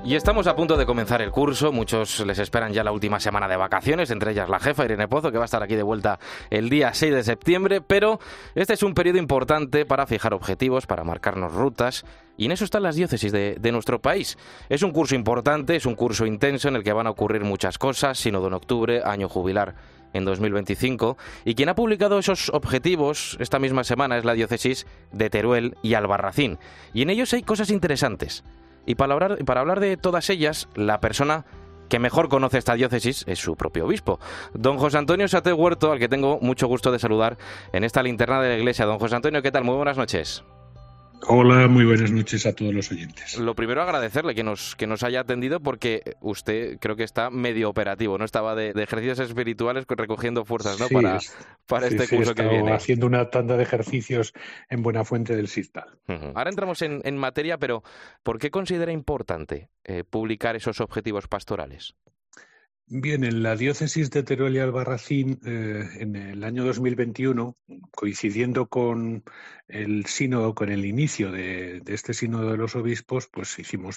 Y estamos a punto de comenzar el curso, muchos les esperan ya la última semana de vacaciones, entre ellas la jefa Irene Pozo, que va a estar aquí de vuelta el día 6 de septiembre, pero este es un periodo importante para fijar objetivos, para marcarnos rutas, y en eso están las diócesis de nuestro país. Es un curso importante, es un curso intenso en el que van a ocurrir muchas cosas, sínodo en octubre, año jubilar en 2025, y quien ha publicado esos objetivos esta misma semana es la diócesis de Teruel y Albarracín, y en ellos hay cosas interesantes. Y para hablar de todas ellas, la persona que mejor conoce esta diócesis es su propio obispo, don José Antonio Saté Huerto, al que tengo mucho gusto de saludar en esta linterna de la Iglesia. Don José Antonio, ¿qué tal? Muy buenas noches. Hola, muy buenas noches a todos los oyentes. Lo primero, agradecerle que nos haya atendido, porque usted creo que está medio operativo, ¿no? Estaba de ejercicios espirituales recogiendo fuerzas, ¿no? Sí, para este curso que viene. Haciendo una tanda de ejercicios en Buenafuente del Sistal. Ahora entramos en materia, pero ¿por qué considera importante publicar esos objetivos pastorales? Bien, en la diócesis de Teruel y Albarracín, en el año 2021, coincidiendo con el sínodo, con el inicio de este sínodo de los obispos, pues hicimos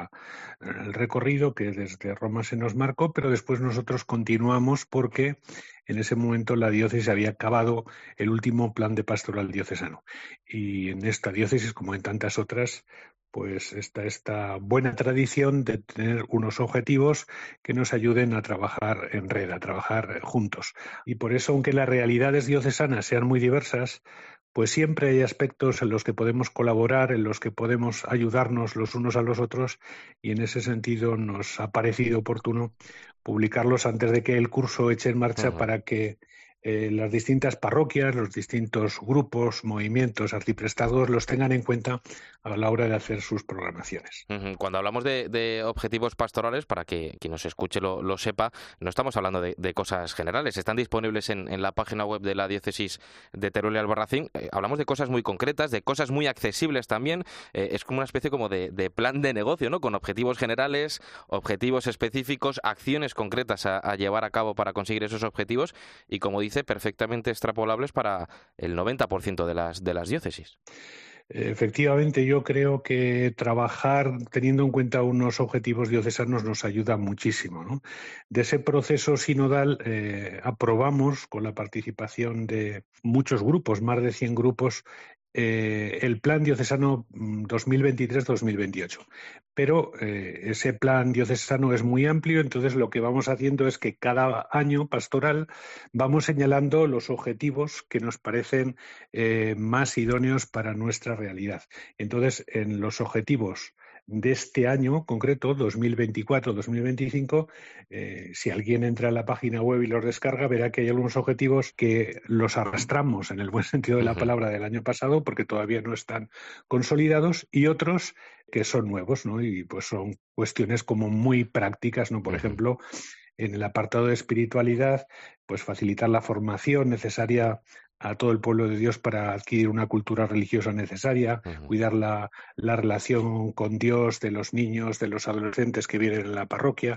el recorrido que desde Roma se nos marcó, pero después nosotros continuamos porque en ese momento la diócesis había acabado el último plan de pastoral diocesano. Y en esta diócesis, como en tantas otras, pues está esta buena tradición de tener unos objetivos que nos ayuden a trabajar en red, a trabajar juntos. Y por eso, aunque las realidades diocesanas sean muy diversas, pues siempre hay aspectos en los que podemos colaborar, en los que podemos ayudarnos los unos a los otros, y en ese sentido nos ha parecido oportuno publicarlos antes de que el curso eche en marcha para que las distintas parroquias, los distintos grupos, movimientos, arciprestados los tengan en cuenta a la hora de hacer sus programaciones. Cuando hablamos de objetivos pastorales, para que quien nos escuche lo sepa, no estamos hablando de cosas generales. Están disponibles en la página web de la diócesis de Teruel y Albarracín. Hablamos de cosas muy concretas, de cosas muy accesibles también. Es como una especie como de plan de negocio, ¿no? Con objetivos generales, objetivos específicos, acciones concretas a llevar a cabo para conseguir esos objetivos y, como dice, perfectamente extrapolables para el 90% de las diócesis. Efectivamente, yo creo que trabajar teniendo en cuenta unos objetivos diocesanos nos ayuda muchísimo, ¿no? De ese proceso sinodal aprobamos, con la participación de muchos grupos, más de 100 grupos, el Plan Diocesano 2023-2028. Pero ese plan diocesano es muy amplio, entonces lo que vamos haciendo es que cada año pastoral vamos señalando los objetivos que nos parecen más idóneos para nuestra realidad. Entonces, en los objetivos de este año concreto, 2024-2025, si alguien entra a la página web y los descarga, verá que hay algunos objetivos que los arrastramos, en el buen sentido de la palabra, del año pasado, porque todavía no están consolidados, y otros que son nuevos, ¿no? Y pues son cuestiones como muy prácticas, ¿no? Por ejemplo, en el apartado de espiritualidad, pues facilitar la formación necesaria a todo el pueblo de Dios para adquirir una cultura religiosa necesaria, cuidar la relación con Dios de los niños, de los adolescentes que vienen en la parroquia.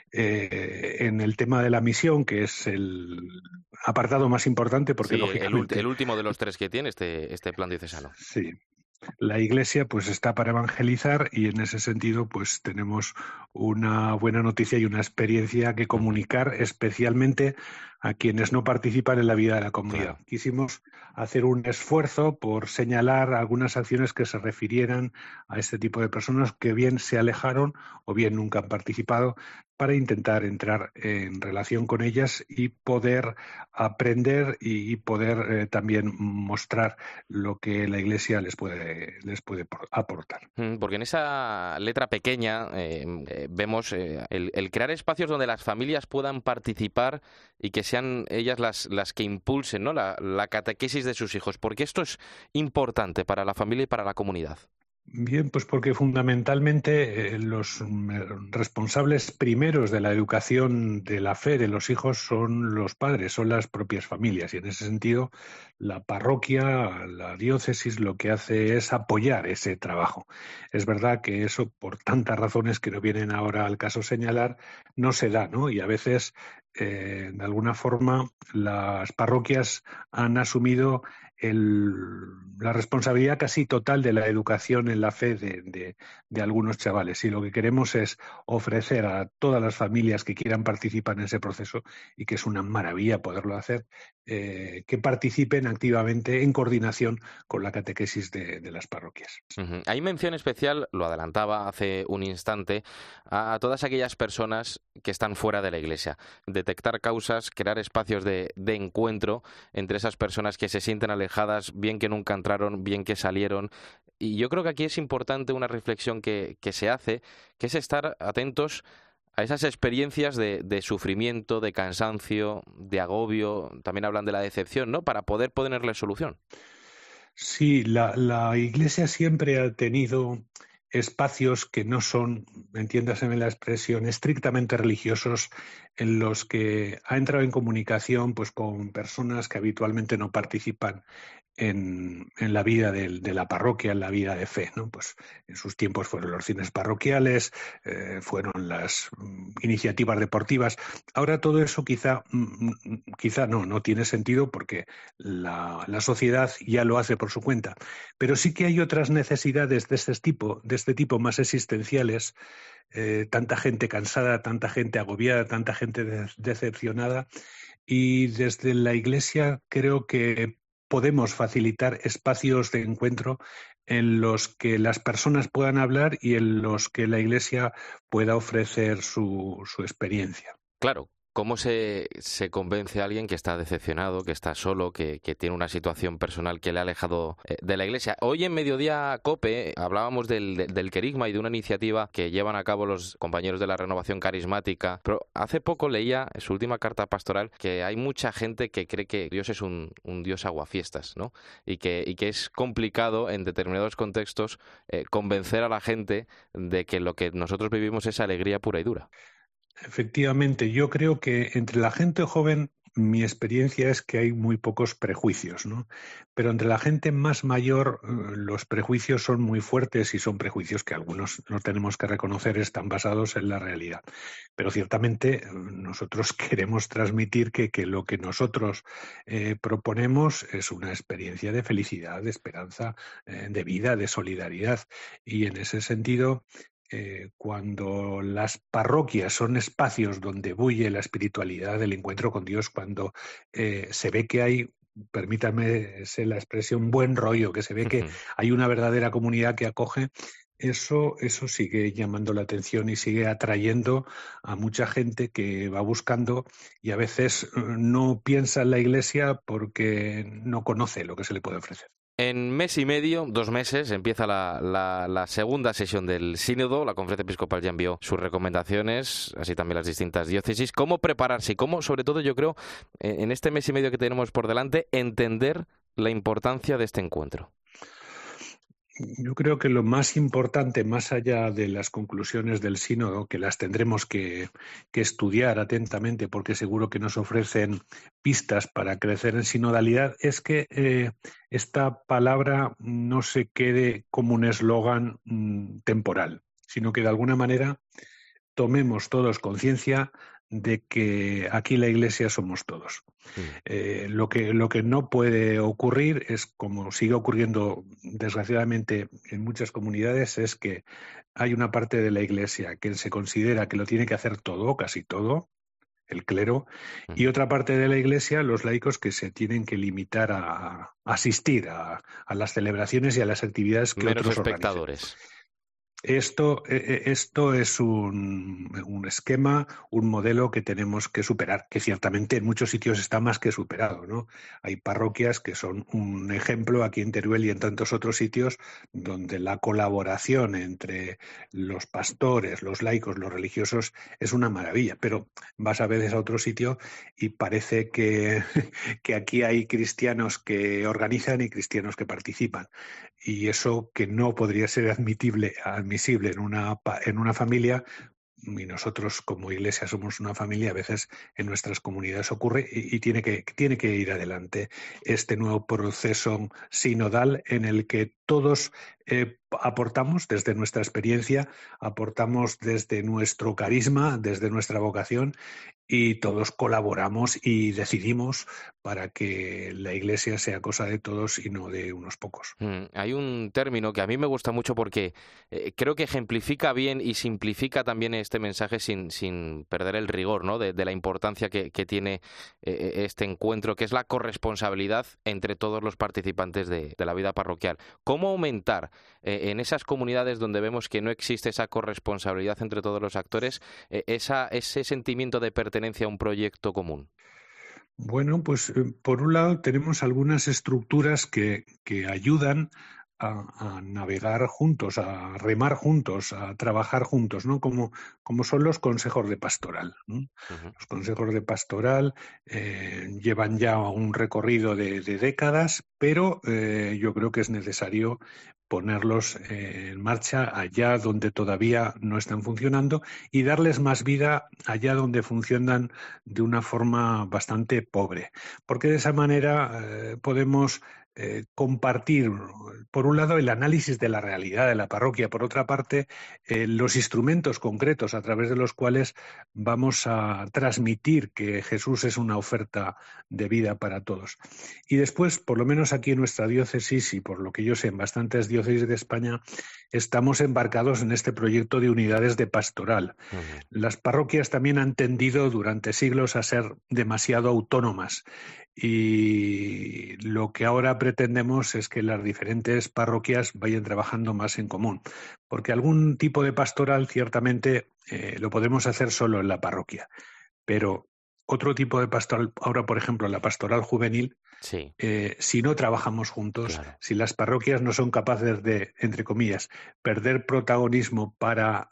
En el tema de la misión, que es el apartado más importante, porque sí, lógicamente el último de los tres que tiene este plan diocesano. Sí. La Iglesia pues está para evangelizar y en ese sentido pues tenemos una buena noticia y una experiencia que comunicar, especialmente a quienes no participan en la vida de la comunidad. Claro. Quisimos hacer un esfuerzo por señalar algunas acciones que se refirieran a este tipo de personas que bien se alejaron o bien nunca han participado, para intentar entrar en relación con ellas y poder aprender y poder también mostrar lo que la Iglesia les puede aportar. Porque en esa letra pequeña vemos el crear espacios donde las familias puedan participar y que sean ellas las que impulsen, ¿no? la catequesis de sus hijos. Porque esto es importante para la familia y para la comunidad. Bien, pues porque fundamentalmente los responsables primeros de la educación de la fe de los hijos son los padres, son las propias familias, y en ese sentido la parroquia, la diócesis, lo que hace es apoyar ese trabajo. Es verdad que eso, por tantas razones que no vienen ahora al caso señalar, no se da, ¿no? Y a veces, de alguna forma, las parroquias han asumido la responsabilidad casi total de la educación en la fe de algunos chavales. Y lo que queremos es ofrecer a todas las familias que quieran participar en ese proceso, y que es una maravilla poderlo hacer, que participen activamente en coordinación con la catequesis de las parroquias. Hay mención especial, lo adelantaba hace un instante, a todas aquellas personas que están fuera de la Iglesia. Detectar causas, crear espacios de encuentro entre esas personas que se sienten alejadas, bien que nunca entraron, bien que salieron. Y yo creo que aquí es importante una reflexión que se hace, que es estar atentos a esas experiencias de sufrimiento, de cansancio, de agobio. También hablan de la decepción, ¿no? Para poder ponerle solución. Sí, la Iglesia siempre ha tenido espacios que no son, entiéndaseme la expresión, estrictamente religiosos, en los que ha entrado en comunicación pues con personas que habitualmente no participan en la vida de la parroquia, en la vida de fe, ¿no? Pues en sus tiempos fueron los cines parroquiales, fueron las iniciativas deportivas. Ahora todo eso quizá no tiene sentido, porque la sociedad ya lo hace por su cuenta. Pero sí que hay otras necesidades de este tipo más existenciales, tanta gente cansada, tanta gente agobiada, tanta gente decepcionada, y desde la Iglesia creo que podemos facilitar espacios de encuentro en los que las personas puedan hablar y en los que la Iglesia pueda ofrecer su experiencia. Claro, ¿cómo se convence a alguien que está decepcionado, que está solo, que tiene una situación personal que le ha alejado de la Iglesia? Hoy en Mediodía COPE hablábamos del querigma y de una iniciativa que llevan a cabo los compañeros de la Renovación Carismática, pero hace poco leía en su última carta pastoral que hay mucha gente que cree que Dios es un Dios aguafiestas, ¿no? Y que es complicado en determinados contextos convencer a la gente de que lo que nosotros vivimos es alegría pura y dura. Efectivamente, yo creo que entre la gente joven mi experiencia es que hay muy pocos prejuicios, ¿no? Pero entre la gente más mayor los prejuicios son muy fuertes, y son prejuicios que algunos no tenemos que reconocer están basados en la realidad. Pero ciertamente nosotros queremos transmitir que lo que nosotros proponemos es una experiencia de felicidad, de esperanza, de vida, de solidaridad. Y en ese sentido, cuando las parroquias son espacios donde bulle la espiritualidad del encuentro con Dios, cuando se ve que hay, permítanme la expresión, buen rollo, que se ve que hay una verdadera comunidad que acoge, eso sigue llamando la atención y sigue atrayendo a mucha gente que va buscando, y a veces no piensa en la Iglesia porque no conoce lo que se le puede ofrecer. En mes y medio, 2 meses, empieza la segunda sesión del Sínodo. La Conferencia Episcopal ya envió sus recomendaciones, así también las distintas diócesis. ¿Cómo prepararse y cómo, sobre todo, yo creo, en este mes y medio que tenemos por delante, entender la importancia de este encuentro? Yo creo que lo más importante, más allá de las conclusiones del sínodo, que las tendremos que estudiar atentamente porque seguro que nos ofrecen pistas para crecer en sinodalidad, es que esta palabra no se quede como un eslogan temporal, sino que de alguna manera tomemos todos conciencia de que aquí la Iglesia somos todos. Lo que no puede ocurrir es, como sigue ocurriendo desgraciadamente en muchas comunidades, es que hay una parte de la Iglesia que se considera que lo tiene que hacer todo, casi todo, el clero, y otra parte de la Iglesia, los laicos, que se tienen que limitar a asistir a las celebraciones y a las actividades que Meros otros espectadores. organizan. Esto es un esquema, un modelo que tenemos que superar, que ciertamente en muchos sitios está más que superado, ¿no? Hay parroquias que son un ejemplo aquí en Teruel y en tantos otros sitios donde la colaboración entre los pastores, los laicos, los religiosos es una maravilla, pero vas a veces a otro sitio y parece que aquí hay cristianos que organizan y cristianos que participan. Y eso, que no podría ser admisible en una familia, y nosotros como Iglesia somos una familia, a veces en nuestras comunidades ocurre, y tiene que ir adelante este nuevo proceso sinodal en el que todos aportamos desde nuestra experiencia, aportamos desde nuestro carisma, desde nuestra vocación, y todos colaboramos y decidimos para que la Iglesia sea cosa de todos y no de unos pocos. Hay un término que a mí me gusta mucho porque creo que ejemplifica bien y simplifica también este mensaje sin perder el rigor, ¿no? de la importancia que tiene este encuentro, que es la corresponsabilidad entre todos los participantes de la vida parroquial. ¿Cómo aumentar en esas comunidades donde vemos que no existe esa corresponsabilidad entre todos los actores, ese sentimiento de pertenencia a un proyecto común? Bueno, pues por un lado tenemos algunas estructuras que ayudan a navegar juntos, a remar juntos, a trabajar juntos, ¿no? Como son los consejos de pastoral, ¿no? Ujú. Los consejos de pastoral llevan ya un recorrido de décadas, pero yo creo que es necesario ponerlos en marcha allá donde todavía no están funcionando y darles más vida allá donde funcionan de una forma bastante pobre, porque de esa manera podemos compartir, por un lado, el análisis de la realidad de la parroquia, por otra parte, los instrumentos concretos a través de los cuales vamos a transmitir que Jesús es una oferta de vida para todos. Y después, por lo menos aquí en nuestra diócesis, y por lo que yo sé, en bastantes diócesis de España, estamos embarcados en este proyecto de unidades de pastoral. Ujú. Las parroquias también han tendido durante siglos a ser demasiado autónomas y lo que ahora pretendemos es que las diferentes parroquias vayan trabajando más en común, porque algún tipo de pastoral ciertamente lo podemos hacer solo en la parroquia, pero otro tipo de pastoral, ahora por ejemplo la pastoral juvenil, Sí, si no trabajamos juntos, claro. si las parroquias no son capaces de, entre comillas, perder protagonismo para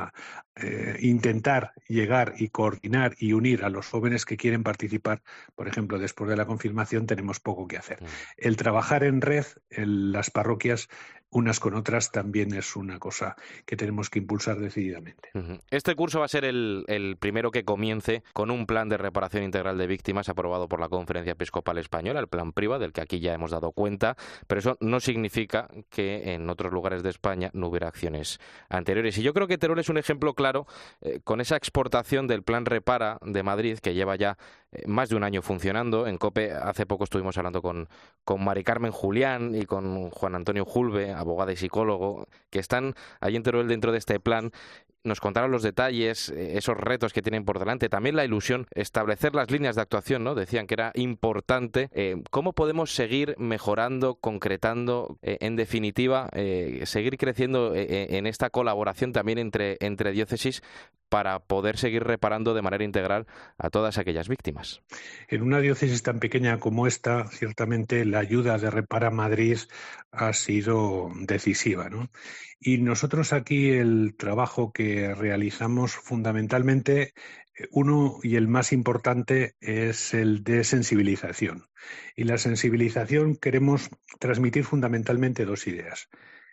intentar llegar y coordinar y unir a los jóvenes que quieren participar, por ejemplo, después de la confirmación, tenemos poco que hacer. Mm. El trabajar en red, en las parroquias, unas con otras, también es una cosa que tenemos que impulsar decididamente. Ujú. Este curso va a ser el primero que comience con un plan de reparación integral de víctimas aprobado por la Conferencia Episcopal Española, el Plan PRIVA, del que aquí ya hemos dado cuenta, pero eso no significa que en otros lugares de España no hubiera acciones anteriores. Y yo creo que Teruel es un ejemplo claro con esa exportación del Plan Repara de Madrid, que lleva ya más de un año funcionando. En COPE hace poco estuvimos hablando con Mari Carmen Julián y con Juan Antonio Julve, abogado y psicólogo, que están allí en Teruel dentro de este plan. Nos contaron los detalles, esos retos que tienen por delante, también la ilusión, establecer las líneas de actuación, ¿no? Decían que era importante. ¿Cómo podemos seguir mejorando, concretando, en definitiva, seguir creciendo en esta colaboración también entre diócesis para poder seguir reparando de manera integral a todas aquellas víctimas? En una diócesis tan pequeña como esta, ciertamente la ayuda de Repara Madrid ha sido decisiva, ¿no? Y nosotros aquí el trabajo que realizamos fundamentalmente, uno y el más importante es el de sensibilización. Y la sensibilización queremos transmitir fundamentalmente dos ideas: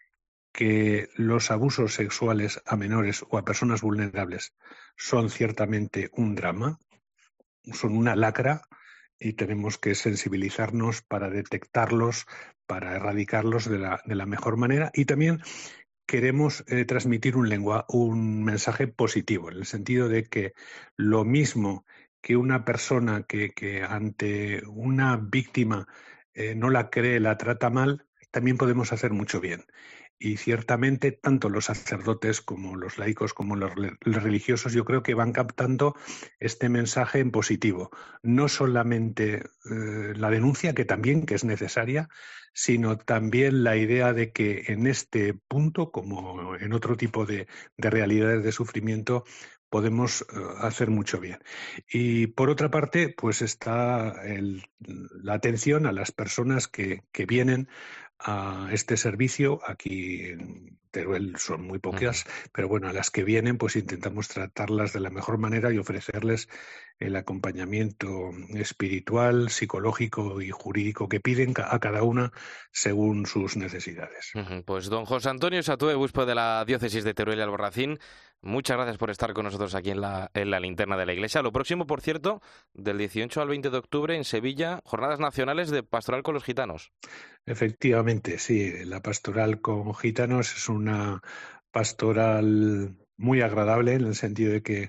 que los abusos sexuales a menores o a personas vulnerables son ciertamente un drama, son una lacra y tenemos que sensibilizarnos para detectarlos, para erradicarlos de la mejor manera. Y también queremos transmitir un mensaje positivo, en el sentido de que lo mismo que una persona que ante una víctima no la cree, la trata mal, también podemos hacer mucho bien. Y ciertamente tanto los sacerdotes como los laicos como los religiosos yo creo que van captando este mensaje en positivo. No solamente la denuncia, que también que es necesaria, sino también la idea de que en este punto, como en otro tipo de realidades de sufrimiento, podemos hacer mucho bien. Y por otra parte, pues está la atención a las personas que vienen a este servicio. Aquí en Teruel son muy Ujú. pocas, pero bueno, a las que vienen pues intentamos tratarlas de la mejor manera y ofrecerles el acompañamiento espiritual, psicológico y jurídico que piden a cada una según sus necesidades. Ujú. Pues don José Antonio Satúe, obispo de la diócesis de Teruel y Albarracín, muchas gracias por estar con nosotros aquí en la linterna de la Iglesia. Lo próximo, por cierto, del 18 al 20 de octubre en Sevilla, Jornadas Nacionales de Pastoral con los Gitanos. Efectivamente, sí, la pastoral con gitanos es una pastoral muy agradable en el sentido de que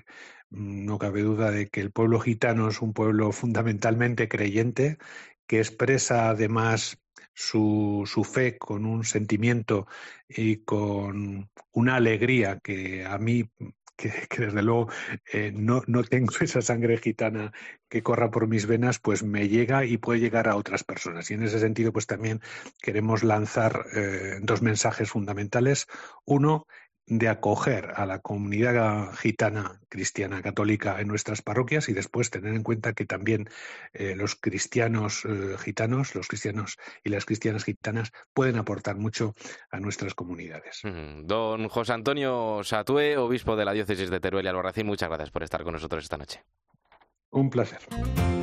No cabe duda de que el pueblo gitano es un pueblo fundamentalmente creyente, que expresa además su fe con un sentimiento y con una alegría que a mí, que desde luego no tengo esa sangre gitana que corra por mis venas, pues me llega y puede llegar a otras personas. Y en ese sentido, pues también queremos lanzar dos mensajes fundamentales. Uno, de acoger a la comunidad gitana, cristiana, católica en nuestras parroquias, y después tener en cuenta que también los cristianos gitanos, los cristianos y las cristianas gitanas pueden aportar mucho a nuestras comunidades. Don José Antonio Satué, obispo de la diócesis de Teruel y Albarracín, muchas gracias por estar con nosotros esta noche. Un placer.